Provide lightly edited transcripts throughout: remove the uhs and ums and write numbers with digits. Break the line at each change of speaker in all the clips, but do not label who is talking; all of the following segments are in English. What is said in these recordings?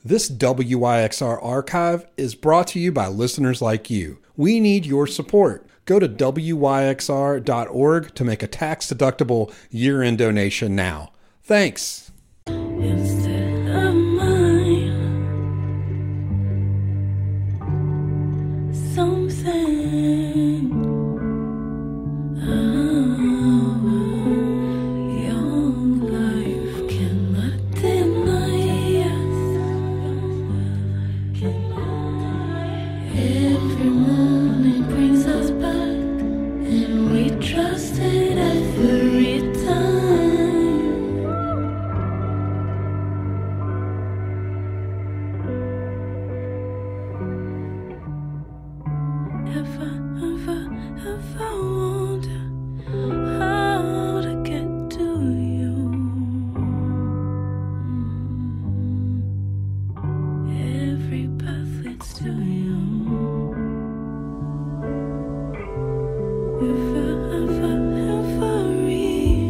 This WYXR archive is brought to you by listeners like you. We need your support. Go to WYXR.org to make a tax-deductible year-end donation now. Thanks.
Instead of mine, something young life cannot deny us. Every moment brings us back, and we trust it every time. If I wonder how to get to you, every path leads to you. If I read,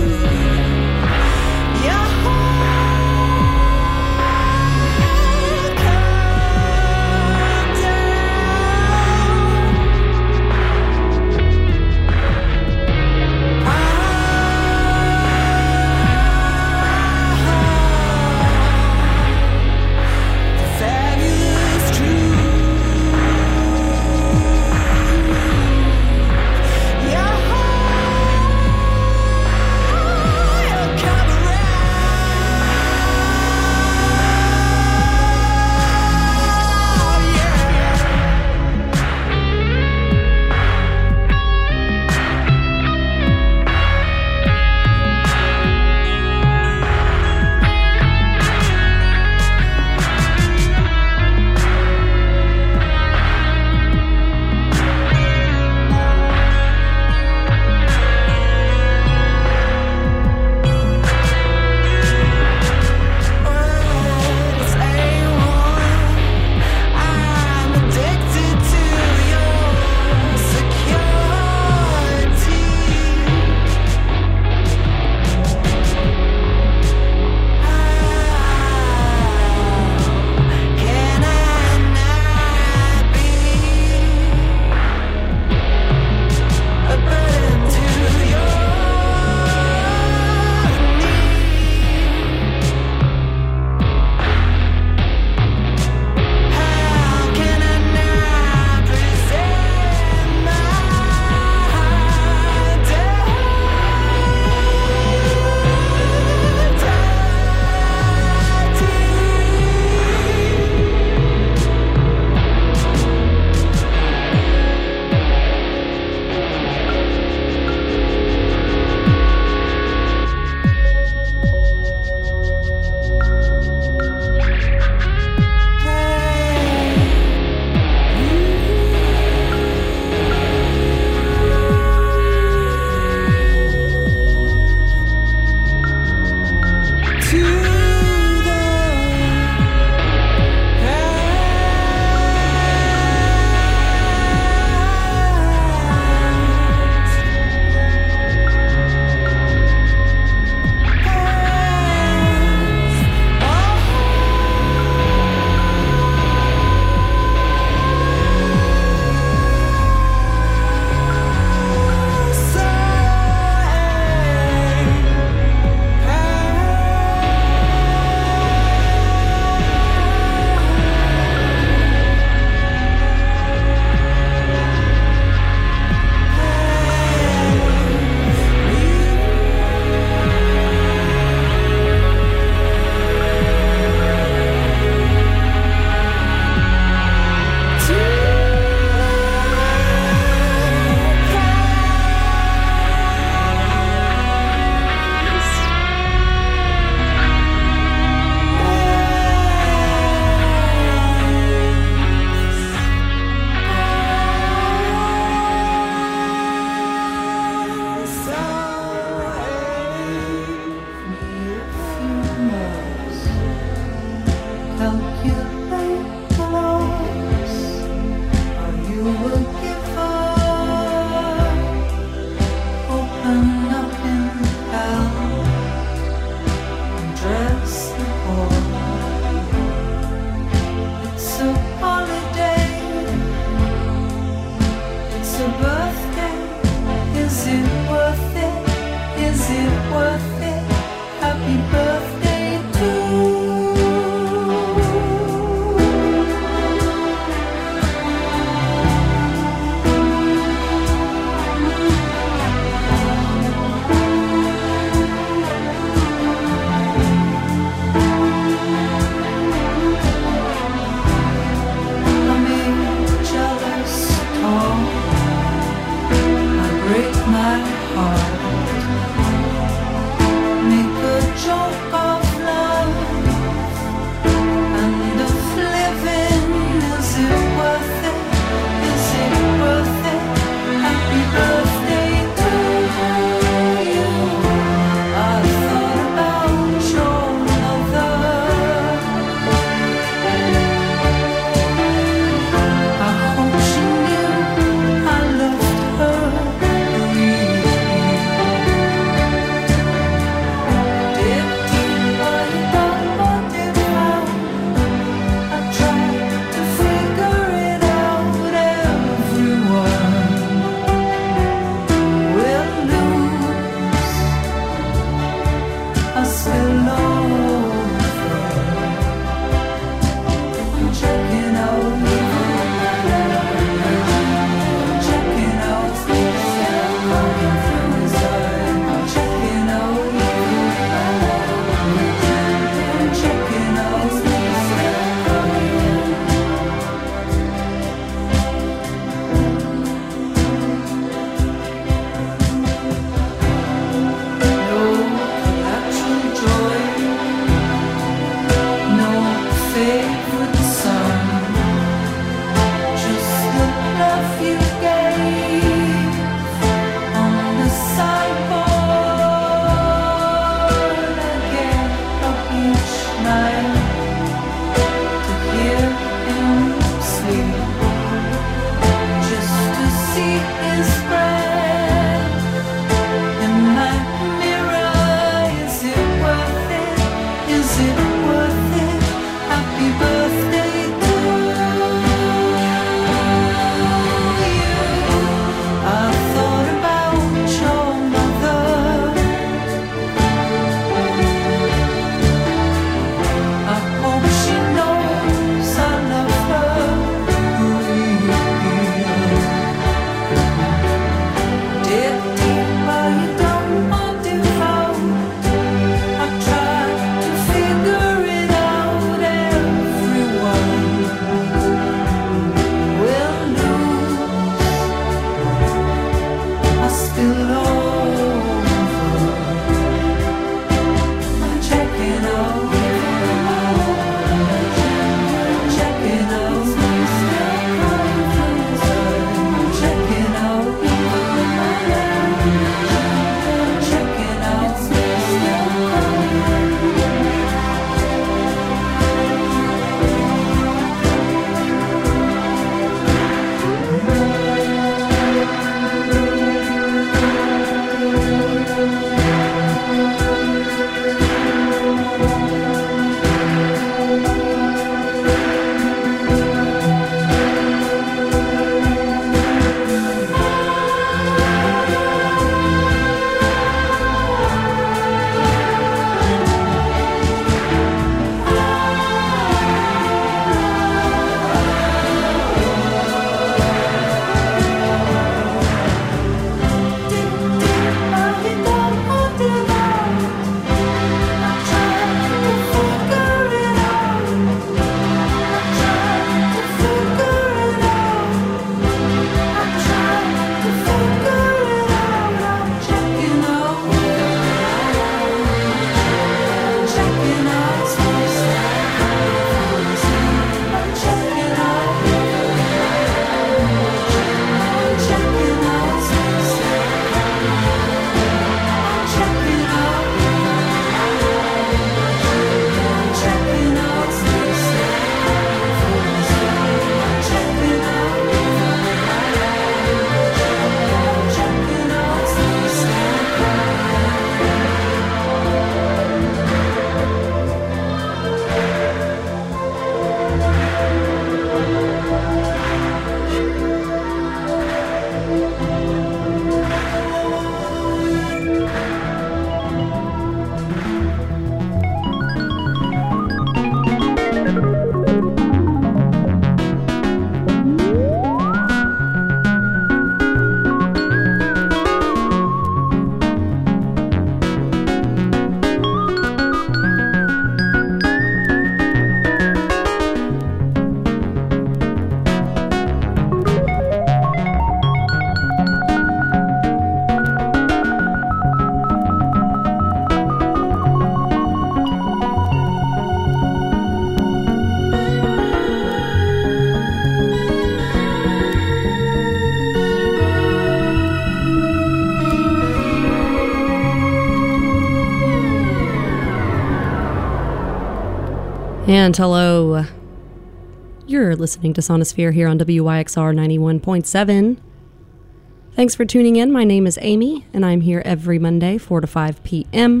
And hello. You're listening to Sonosphere here on WYXR 91.7. Thanks for tuning in. My name is Amy, and I'm here every Monday, 4 to 5 p.m.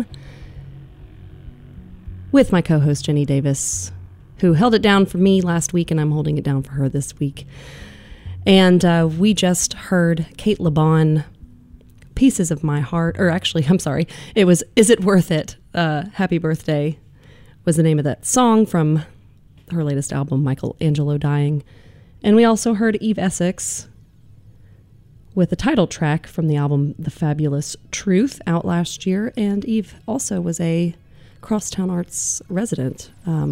with my co-host Jenny Davis, who held it down for me last week, and I'm holding it down for her this week. And we just heard Cate Le Bon, Pieces of My Heart, or actually, I'm sorry, it was Is It Worth It? Happy Birthday was the name of that song from her latest album, Michelangelo Dying. And we also heard Eve Essex with the title track from the album The Fabulous Truth, out last year. And Eve also was a Crosstown Arts resident.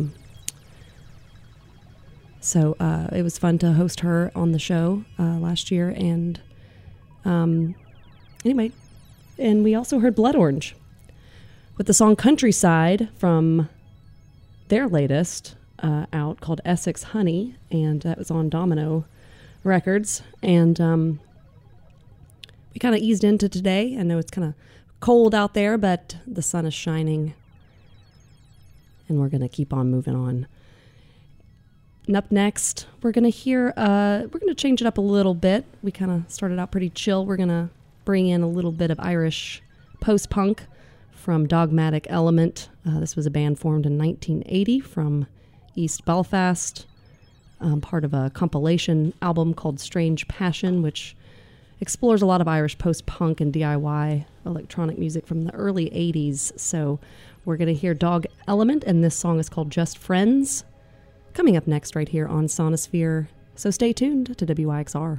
So it was fun to host her on the show last year. And anyway, and we also heard Blood Orange with the song Countryside from their latest out called Essex Honey, and that was on Domino Records. And we kind of eased into today. I know it's kind of cold out there, but the sun is shining, and we're going to keep on moving on. And up next, we're going to hear, we're going to change it up a little bit. We kind of started out pretty chill. We're going to bring in a little bit of Irish post-punk from Dogmatic Element. This was a band formed in 1980 from East Belfast, part of a compilation album called Strange Passion, which explores a lot of Irish post-punk and DIY electronic music from the early 80s. So we're going to hear Dog Element, and this song is called Just Friends, coming up next right here on Sonosphere. So stay tuned to WYXR.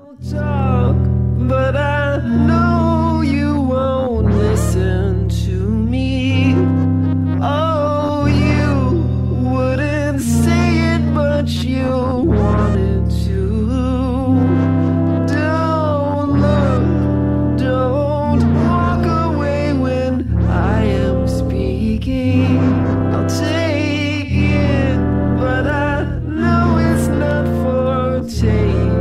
Talk, but I know you won't listen to me. Oh, you wouldn't say it, but you wanted to. Don't look, don't walk away when I am speaking. I'll take it, but I know it's not for taking.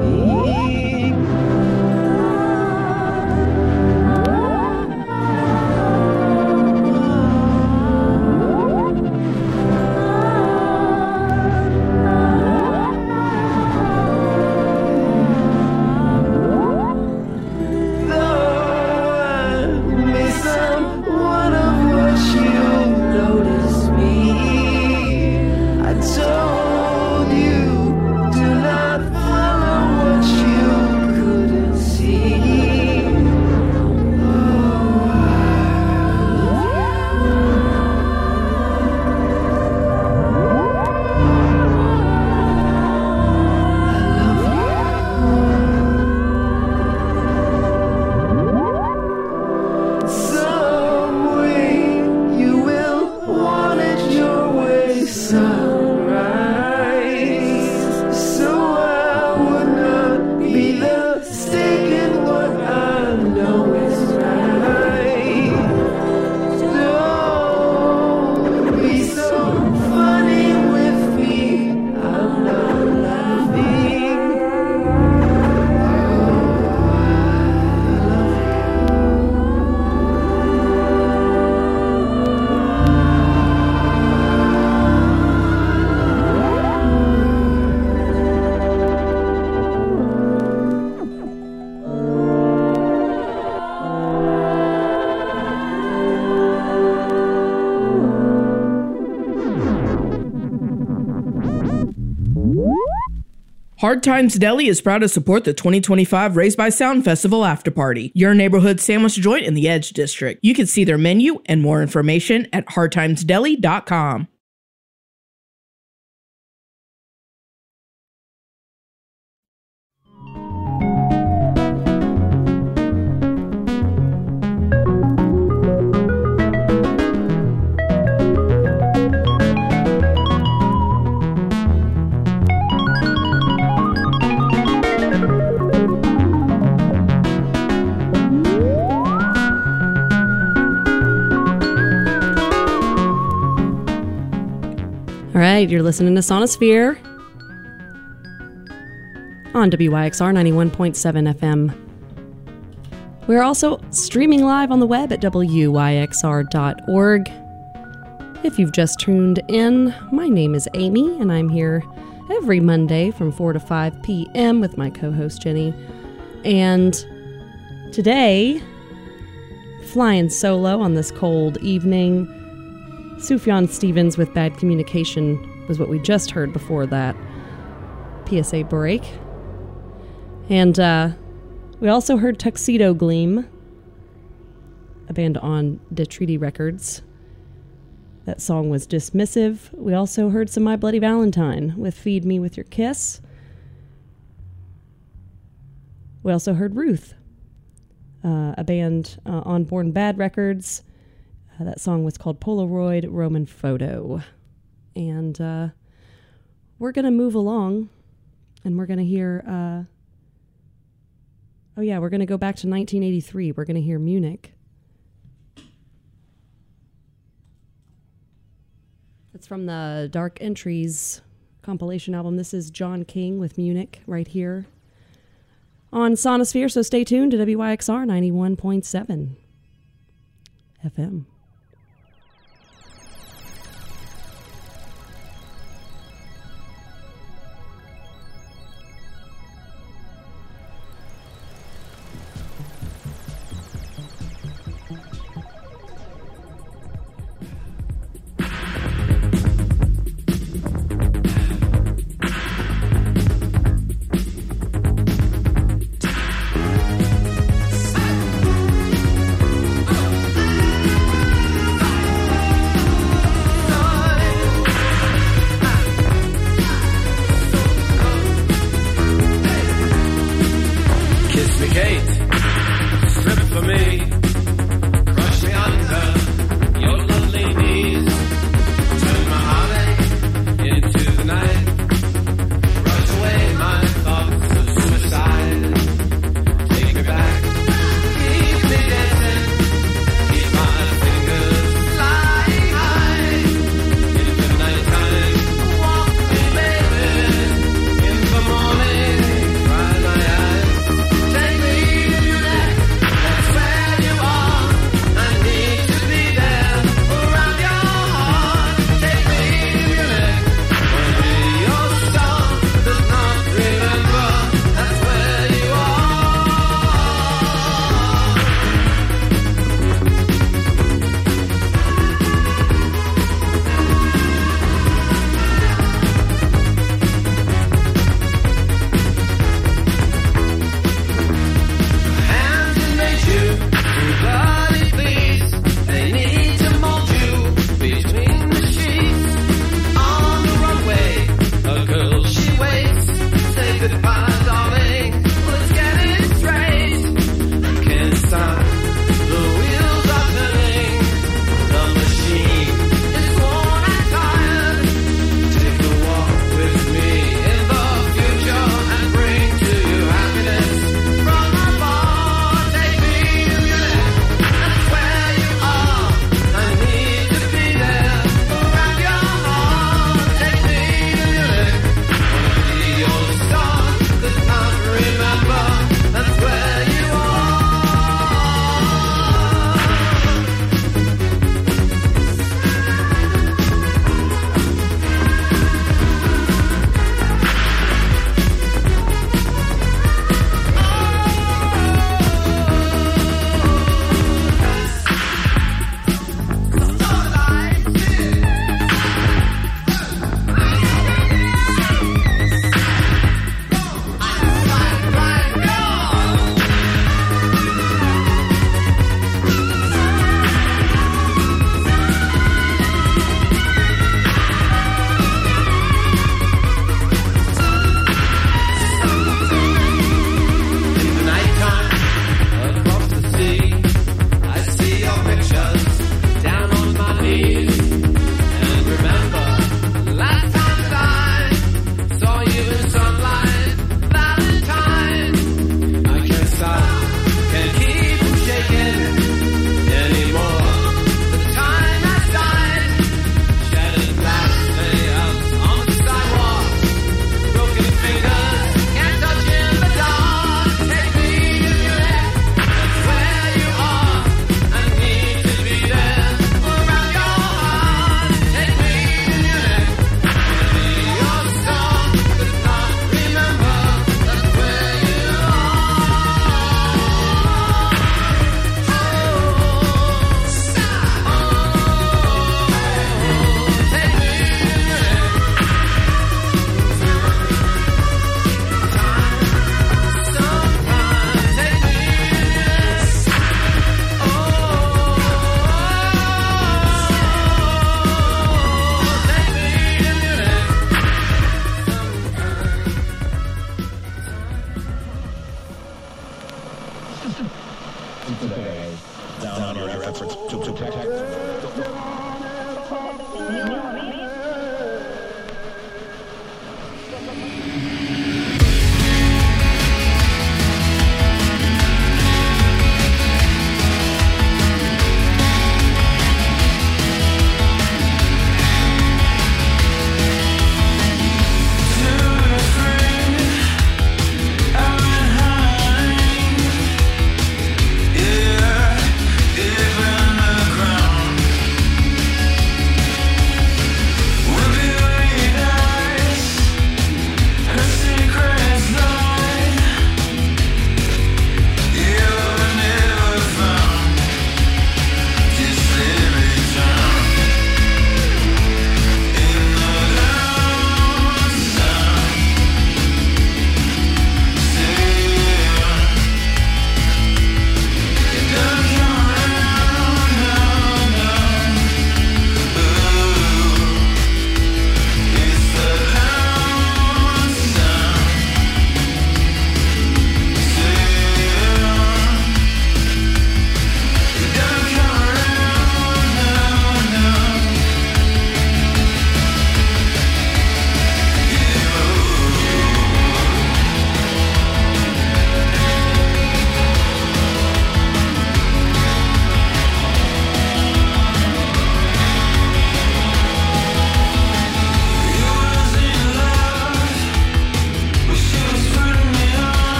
Hard Times Deli is proud to support the 2025 Raised by Sound Festival After Party, your neighborhood sandwich joint in the Edge District. You can see their menu and more information at hardtimesdeli.com.
All right, you're listening to Sonosphere on WYXR 91.7 FM. We're also streaming live on the web at WYXR.org. If you've just tuned in, my name is Amy, and I'm here every Monday from 4 to 5 p.m. with my co-host Jenny. And today, flying solo on this cold evening, Sufjan Stevens with Bad Communication was what we just heard before that PSA break. And we also heard Tuxedo Gleam, a band on Detriti Records. That song was Dismissive. We also heard some My Bloody Valentine with Feed Me With Your Kiss. We also heard Ruth, a band on Born Bad Records. That song was called Polaroid Roman Photo. And we're going to move along, and we're going to hear... we're going to go back to 1983. We're going to hear Munich. That's from the Dark Entries compilation album. This is John King with Munich right here on Sonosphere, so stay tuned to WYXR 91.7 FM.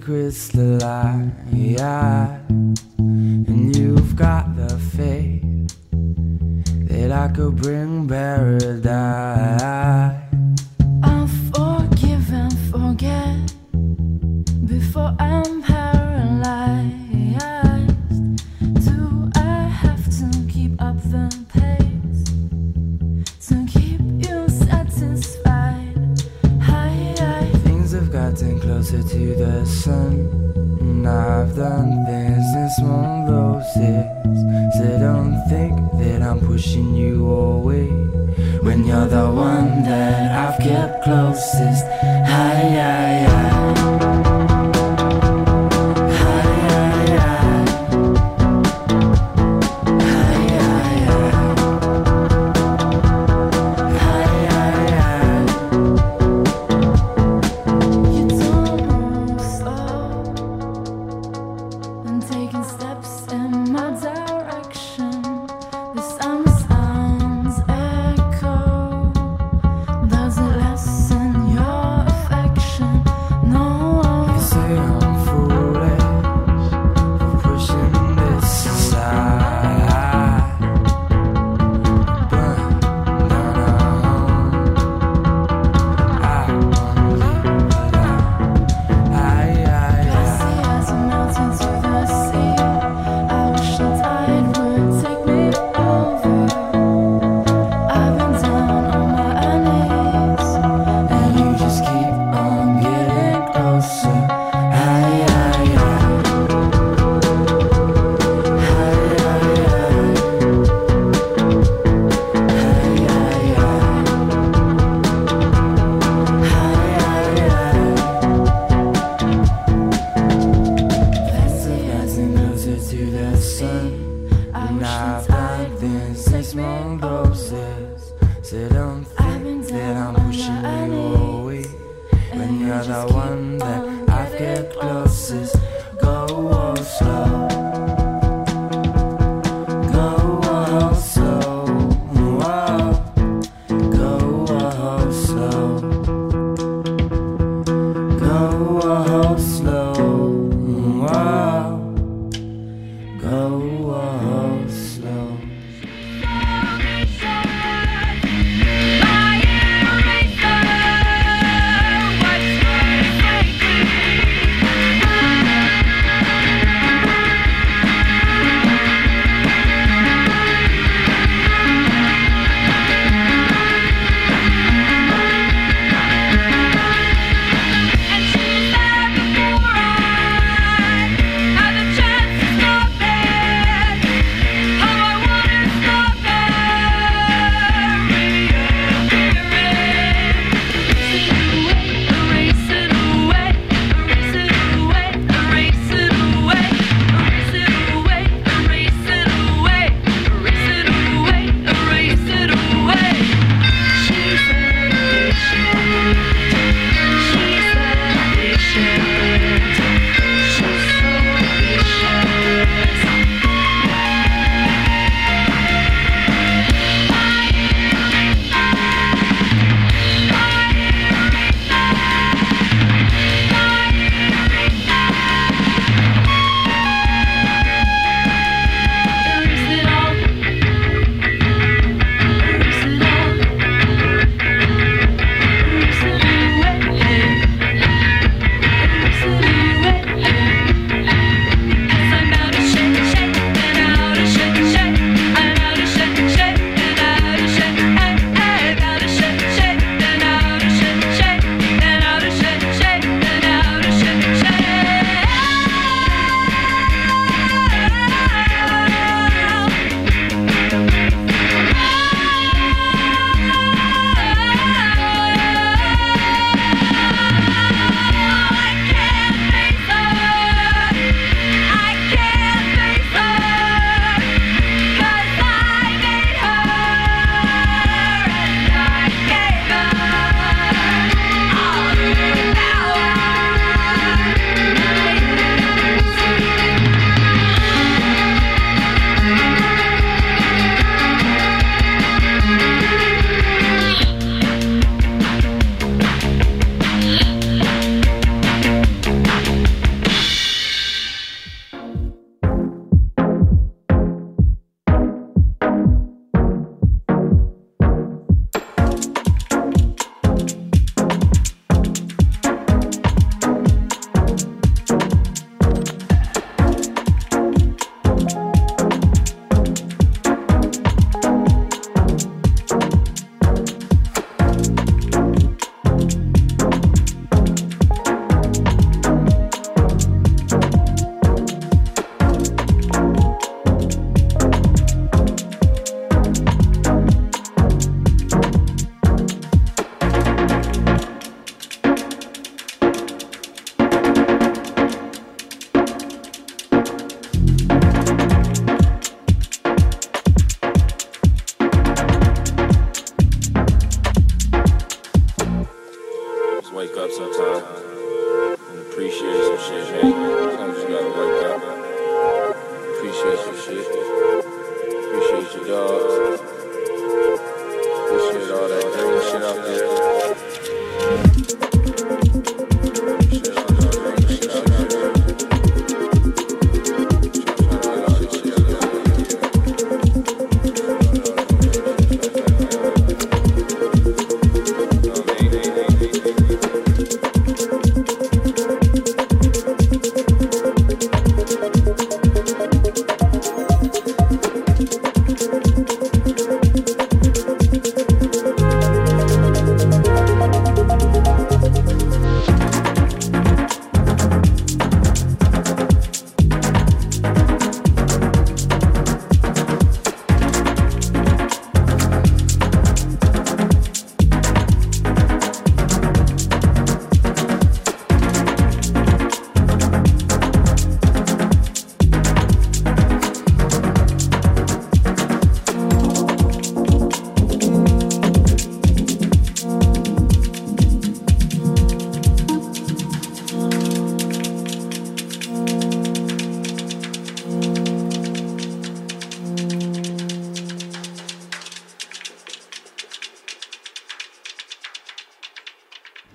crystalline, and you've got the faith that I could bring paradise.
I'll forgive and forget before I'm paralyzed. Do I have to keep up the pace to keep you satisfied?
Things have gotten closer to the sun, and I've done things this won't lose it. So don't think that I'm pushing you away when you're the one that I've kept closest.
You don't move slow and taking steps in my direction. The summer sounds echo. Does it lessen your affection?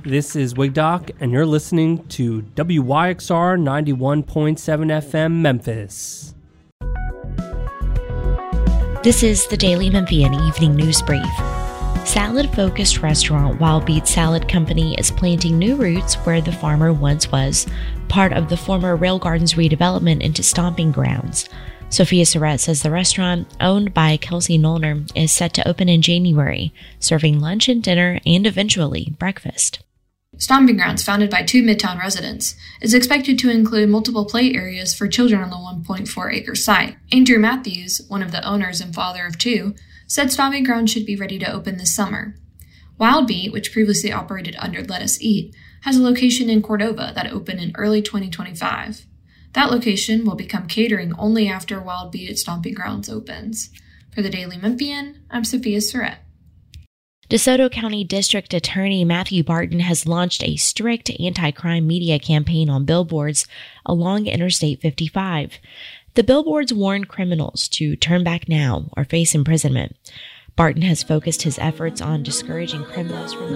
This is Wigdoc, and you're listening to WYXR 91.7 FM Memphis.
This is the Daily Memphian Evening News Brief. Salad-focused restaurant Wild Beet Salad Company is planting new roots where the farmer once was, part of the former Rail Gardens redevelopment into stomping grounds. Sophia Surratt says the restaurant, owned by Kelsey Nollner, is set to open in January, serving lunch and dinner and eventually breakfast.
Stomping Grounds, founded by 2 Midtown residents, is expected to include multiple play areas for children on the 1.4-acre site. Andrew Matthews, one of the owners and father of 2, said Stomping Grounds should be ready to open this summer. Wild Beet, which previously operated under Let Us Eat, has a location in Cordova that opened in early 2025. That location will become catering only after Wild Beet at Stomping Grounds opens. For the Daily Memphian, I'm Sophia Surratt.
DeSoto County District Attorney Matthew Barton has launched a strict anti-crime media campaign on billboards along Interstate 55. The billboards warn criminals to turn back now or face imprisonment. Barton has focused his efforts on discouraging criminals from